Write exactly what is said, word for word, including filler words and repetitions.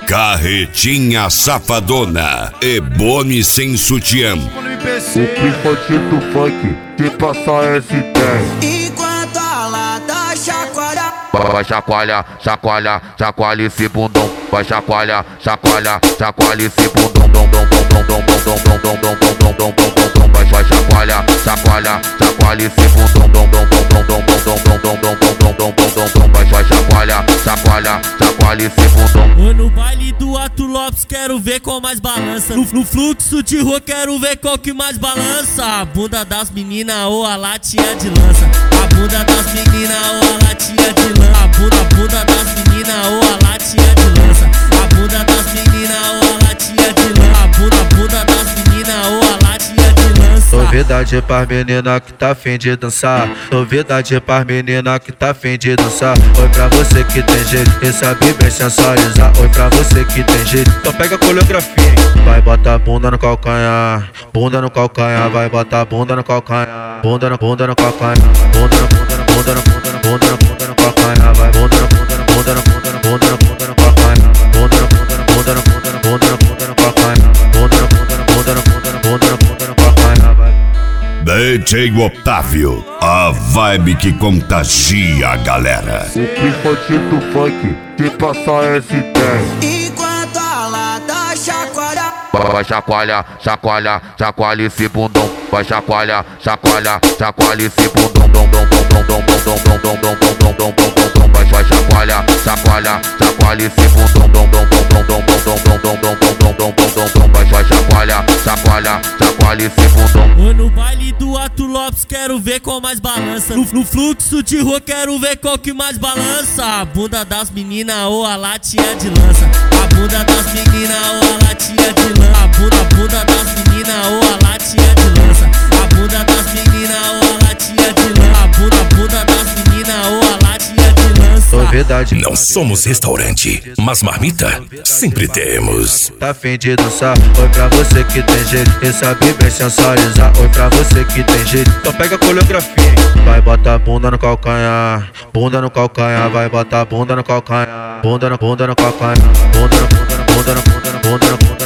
Carretinha safadona e Boni sem sutiã. O principal do funk, que passa essa ideia. Enquanto a lata chacoalha, vai chacoalha, chacoalha, chacoalha esse bundão. Vai chacoalha, chacoalha, chacoalha esse bundão. Dom, dom, dom, dom, dom, dom, dom, dom, dom, dom, dom, dom, dom, dom, dom. Vai, vai chacoalha, chacoalha, chacoalha esse bundão. Dom, dom, dom, dom, dom, dom, dom, dom, dom, dom, dom, dom, dom, dom, dom. Vai, vai chacoalha, chacoalha, chacoalha esse bundão. Oi, no baile do Ato Lopes, quero ver qual mais balança. No, no fluxo de rua, quero ver qual que mais balança. A bunda das meninas ou a latinha de lança. A bunda das meninas ou a latinha de lança. A bunda, a bunda das meninas ou a latinha de lança. A bunda das meninas ou a latinha de lança. A bunda, a bunda das meninas ou a latinha de lança. Novidade pras menina que tá fim de dançar. Novidade pras menina que tá fim de dançar. Oi pra você que tem jeito e sabe bem sensualizar. Oi pra você que tem jeito, então pega a coreografia, hein? Vai botar a bunda no calcanhar, bunda no calcanhar. Vai botar a bunda no calcanhar, bunda no, bunda no calcanhar. Bunda no, bunda no, bunda no, bunda no, bunda no, bunda no calcanhar. Vai bunda no, bunda no, bunda no, bunda no, bunda no, bunda no calcanhar. Bunda no, bunda no, bunda no, bunda no, bunda no, bunda no calcanhar. Bunda no, bunda no, bunda no, bunda no, bunda no, bunda no calcanhar. D J Otávio, a vibe que contagia a galera. O principal do funk, que passa essa ideia. enquanto a lata chacoalha, Vai chacoalha, chacoalha, chacoalha esse bundão. Vai chacoalha, chacoalha, chacoalha esse bundão. Dom, dom, dom, dom, dom, dom, dom, dom, dom, dom, dom, dom, dom, dom, dom. Vai, vai chacoalha, chacoalha, chacoalha esse bundão. Dom, dom, dom, dom, dom, dom, dom, dom, dom, dom, dom, dom, dom, dom, dom. Vai, vai chacoalha, chacoalha, chacoalha esse bundão. Oi, no baile do Ato Lopes, quero ver qual mais balança. No, no fluxo de rua, quero ver qual que mais balança. A bunda das meninas ou a latinha de lança. A bunda das meninas ou a latinha de lança. A bunda, a bunda das meninas ou a latinha de lança. A bunda das meninas ou a latinha de lança. A bunda, a bunda das meninas ou a latinha de lança. Novidade. Não somos restaurante, mas marmita sempre temos. Tá fim de dançar. Oi pra você que tem jeito e sabe bem sensualizar. Oi pra você que tem jeito, então pega a coreografia, hein? Vai botar a bunda no calcanhar, bunda no calcanhar. Vai botar a bunda no calcanhar, bunda no, bunda no calcanhar. Bunda no, bunda no, bunda no, bunda no, bunda no, bunda no